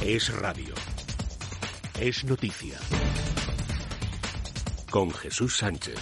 Es radio. Es noticia. Con Jesús Sánchez.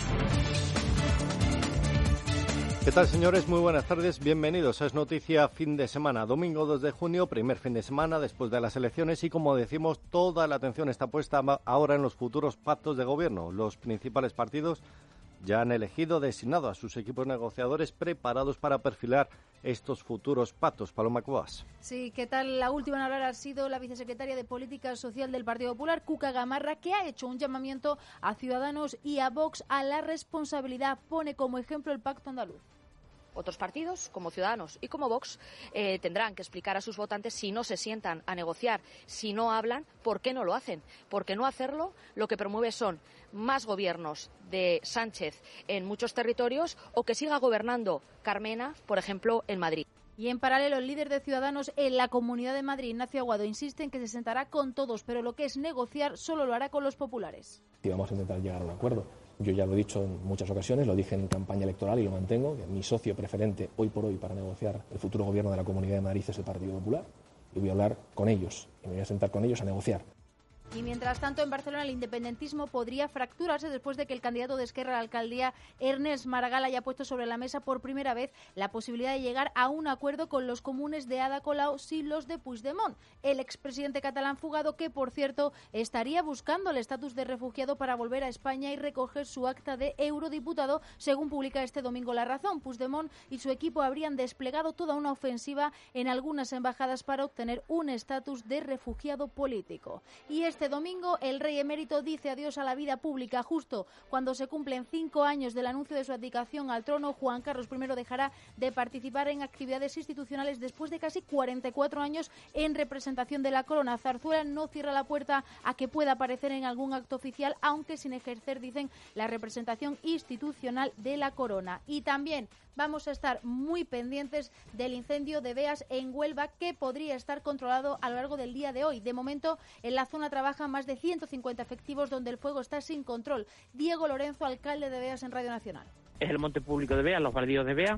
¿Qué tal, señores? Muy buenas tardes. Bienvenidos a Es Noticia fin de semana. Domingo 2 de junio, primer fin de semana después de las elecciones y, como decimos, toda la atención está puesta ahora en los futuros pactos de gobierno. Los principales partidos ya han elegido, designado a sus equipos negociadores preparados para perfilar estos futuros pactos. Paloma Cuevas. Sí, ¿qué tal? La última en hablar ha sido la vicesecretaria de Política Social del Partido Popular, Cuca Gamarra, que ha hecho un llamamiento a Ciudadanos y a Vox a la responsabilidad. Pone como ejemplo el Pacto Andaluz. Otros partidos, como Ciudadanos y como Vox, tendrán que explicar a sus votantes si no se sientan a negociar, si no hablan, por qué no lo hacen. Porque no hacerlo lo que promueve son más gobiernos de Sánchez en muchos territorios o que siga gobernando Carmena, por ejemplo, en Madrid. Y en paralelo, el líder de Ciudadanos en la Comunidad de Madrid, Ignacio Aguado, insiste en que se sentará con todos, pero lo que es negociar solo lo hará con los populares. Y vamos a intentar llegar a un acuerdo. Yo ya lo he dicho en muchas ocasiones, lo dije en campaña electoral y lo mantengo, que mi socio preferente hoy por hoy para negociar el futuro gobierno de la Comunidad de Madrid es el Partido Popular, y voy a hablar con ellos, y me voy a sentar con ellos a negociar. Y mientras tanto, en Barcelona el independentismo podría fracturarse después de que el candidato de Esquerra a la alcaldía, Ernest Maragall, haya puesto sobre la mesa por primera vez la posibilidad de llegar a un acuerdo con los comunes de Ada Colau sin los de Puigdemont, el expresidente catalán fugado que, por cierto, estaría buscando el estatus de refugiado para volver a España y recoger su acta de eurodiputado, según publica este domingo La Razón. Puigdemont y su equipo habrían desplegado toda una ofensiva en algunas embajadas para obtener un estatus de refugiado político. Y este domingo el rey emérito dice adiós a la vida pública. Justo cuando se cumplen 5 años del anuncio de su abdicación al trono, Juan Carlos I dejará de participar en actividades institucionales después de casi 44 años en representación de la corona. Zarzuela no cierra la puerta a que pueda aparecer en algún acto oficial, aunque sin ejercer, dicen, la representación institucional de la corona. Y también vamos a estar muy pendientes del incendio de Beas en Huelva, que podría estar controlado a lo largo del día de hoy. De momento, en la zona trabajan más de 150 efectivos donde el fuego está sin control. Diego Lorenzo, alcalde de Beas, en Radio Nacional. Es el monte público de Beas, los baldíos de Beas.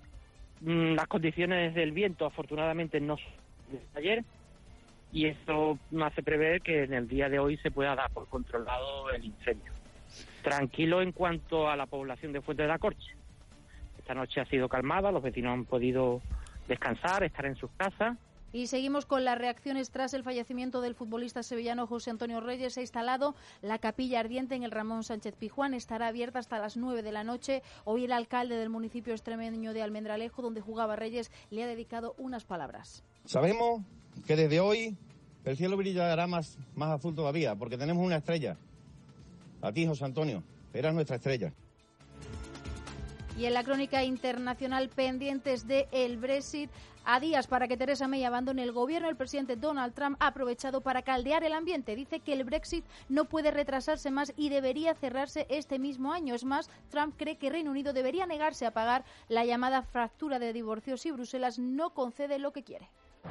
Las condiciones del viento, afortunadamente, no son desde ayer, y esto me hace prever que en el día de hoy se pueda dar por controlado el incendio. Tranquilo en cuanto a la población de Fuente de la Corche. Esta noche ha sido calmada, los vecinos han podido descansar, estar en sus casas. Y seguimos con las reacciones tras el fallecimiento del futbolista sevillano José Antonio Reyes. Se ha instalado la capilla ardiente en el Ramón Sánchez Pizjuán. Estará abierta hasta las 9 de la noche. Hoy el alcalde del municipio extremeño de Almendralejo, donde jugaba Reyes, le ha dedicado unas palabras. Sabemos que desde hoy el cielo brillará más azul todavía, porque tenemos una estrella. A ti, José Antonio, eras nuestra estrella. Y en la crónica internacional, pendientes de el Brexit, a días para que Theresa May abandone el gobierno, el presidente Donald Trump ha aprovechado para caldear el ambiente. Dice que el Brexit no puede retrasarse más y debería cerrarse este mismo año. Es más, Trump cree que Reino Unido debería negarse a pagar la llamada fractura de divorcio si Bruselas no concede lo que quiere.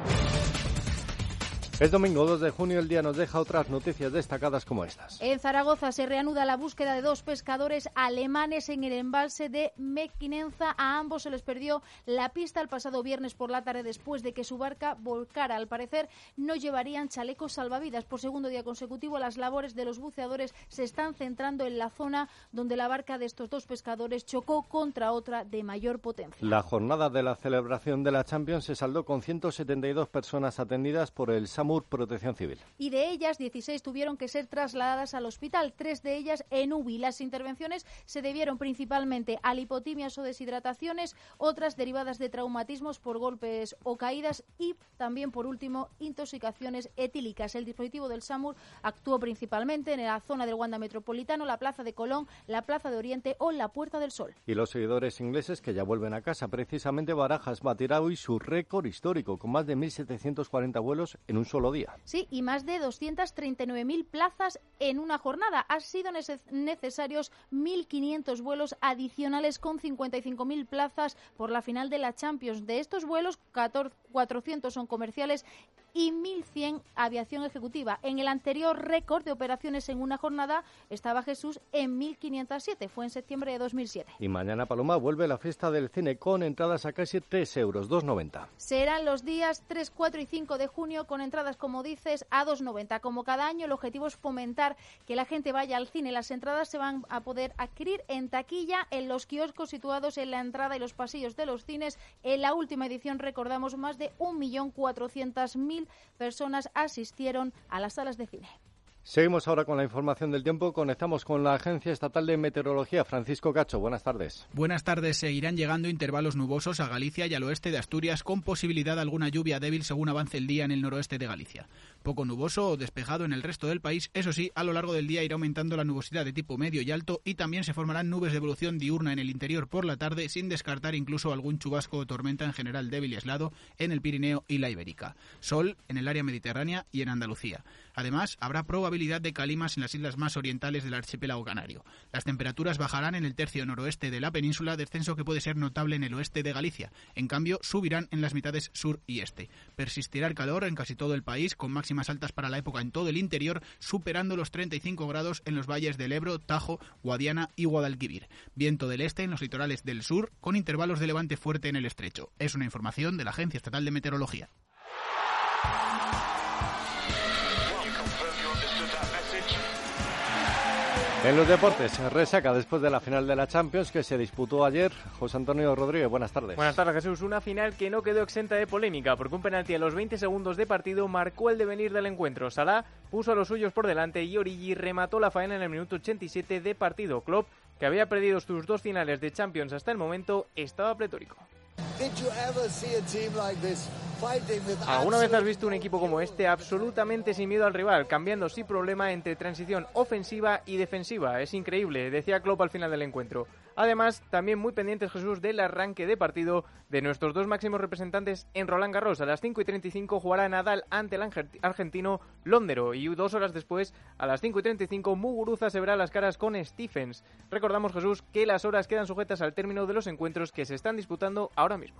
Es domingo 2 de junio, el día nos deja otras noticias destacadas como estas. En Zaragoza se reanuda la búsqueda de 2 pescadores alemanes en el embalse de Mequinenza. A ambos se les perdió la pista el pasado viernes por la tarde después de que su barca volcara. Al parecer no llevarían chalecos salvavidas. Por segundo día consecutivo, las labores de los buceadores se están centrando en la zona donde la barca de estos 2 pescadores chocó contra otra de mayor potencia. La jornada de la celebración de la Champions se saldó con 172 personas atendidas por el SAMUR Protección Civil. Y de ellas, 16 tuvieron que ser trasladadas al hospital, 3 de ellas en UBI. Las intervenciones se debieron principalmente a lipotimias o deshidrataciones, otras derivadas de traumatismos por golpes o caídas y también, por último, intoxicaciones etílicas. El dispositivo del SAMUR actuó principalmente en la zona del Wanda Metropolitano, la Plaza de Colón, la Plaza de Oriente o la Puerta del Sol. Y los seguidores ingleses que ya vuelven a casa, precisamente Barajas batirá hoy su récord histórico con más de 1.740 vuelos en un solo día. Sí, y más de 239.000 plazas en una jornada. Han sido necesarios 1.500 vuelos adicionales con 55.000 plazas por la final de la Champions. De estos vuelos, 400 son comerciales y 1.100 aviación ejecutiva. En el anterior récord de operaciones en una jornada estaba Jesús en 1.507, fue en septiembre de 2007. Y mañana, Paloma, vuelve la fiesta del cine con entradas a casi 3 euros, 2,90. Serán los días 3, 4 y 5 de junio con entradas, como dices, a 2,90. Como cada año, el objetivo es fomentar que la gente vaya al cine. Las entradas se van a poder adquirir en taquilla, en los kioscos situados en la entrada y los pasillos de los cines. En la última edición, recordamos, más de 1.400.000 personas asistieron a las salas de cine. Seguimos ahora con la información del tiempo. Conectamos con la Agencia Estatal de Meteorología. Francisco Cacho, buenas tardes. Buenas tardes. Seguirán llegando intervalos nubosos a Galicia y al oeste de Asturias, con posibilidad de alguna lluvia débil según avance el día en el noroeste de Galicia. Poco nuboso o despejado en el resto del país. Eso sí, a lo largo del día irá aumentando la nubosidad de tipo medio y alto y también se formarán nubes de evolución diurna en el interior por la tarde, sin descartar incluso algún chubasco o tormenta, en general débil y aislado, en el Pirineo y la Ibérica. Sol en el área mediterránea y en Andalucía. Además, habrá probabilidad de calimas en las islas más orientales del archipiélago canario. Las temperaturas bajarán en el tercio noroeste de la península, descenso que puede ser notable en el oeste de Galicia. En cambio, subirán en las mitades sur y este. Persistirá el calor en casi todo el país, con máximas altas para la época en todo el interior, superando los 35 grados en los valles del Ebro, Tajo, Guadiana y Guadalquivir. Viento del este en los litorales del sur, con intervalos de levante fuerte en el estrecho. Es una información de la Agencia Estatal de Meteorología. En los deportes, resaca después de la final de la Champions que se disputó ayer. José Antonio Rodríguez, buenas tardes. Buenas tardes, Jesús. Una final que no quedó exenta de polémica porque un penalti a los 20 segundos de partido marcó el devenir del encuentro. Salah puso a los suyos por delante y Origi remató la faena en el minuto 87 de partido. Klopp, que había perdido sus 2 finales de Champions hasta el momento, estaba pletórico. ¿Alguna vez has visto un equipo como este absolutamente sin miedo al rival, cambiando sin problema entre transición ofensiva y defensiva? Es increíble, decía Klopp al final del encuentro. Además, también muy pendientes, Jesús, del arranque de partido de nuestros 2 máximos representantes en Roland Garros. A las 5:35 jugará Nadal ante el argentino Londero y 2 horas después, a las 5:35, Muguruza se verá las caras con Stephens. Recordamos, Jesús, que las horas quedan sujetas al término de los encuentros que se están disputando ahora mismo.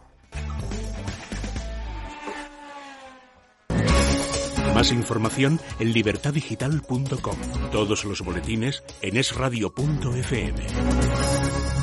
Más información en libertadigital.com. Todos los boletines en esradio.fm.